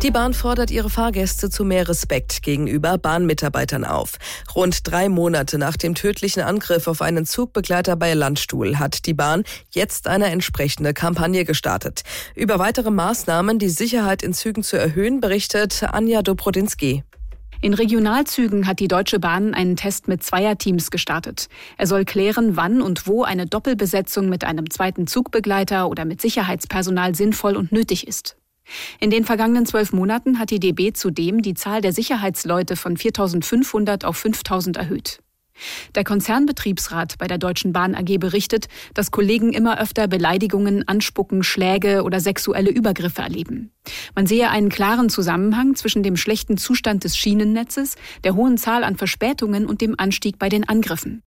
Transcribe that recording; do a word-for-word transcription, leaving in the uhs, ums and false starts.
Die Bahn fordert ihre Fahrgäste zu mehr Respekt gegenüber Bahnmitarbeitern auf. Rund drei Monate nach dem tödlichen Angriff auf einen Zugbegleiter bei Landstuhl hat die Bahn jetzt eine entsprechende Kampagne gestartet. Über weitere Maßnahmen, die Sicherheit in Zügen zu erhöhen, berichtet Anja Dobrodinsky. In Regionalzügen hat die Deutsche Bahn einen Test mit Zweierteams gestartet. Er soll klären, wann und wo eine Doppelbesetzung mit einem zweiten Zugbegleiter oder mit Sicherheitspersonal sinnvoll und nötig ist. In den vergangenen zwölf Monaten hat die D B zudem die Zahl der Sicherheitsleute von viertausendfünfhundert auf fünftausend erhöht. Der Konzernbetriebsrat bei der Deutschen Bahn A G berichtet, dass Kollegen immer öfter Beleidigungen, Anspucken, Schläge oder sexuelle Übergriffe erleben. Man sehe einen klaren Zusammenhang zwischen dem schlechten Zustand des Schienennetzes, der hohen Zahl an Verspätungen und dem Anstieg bei den Angriffen.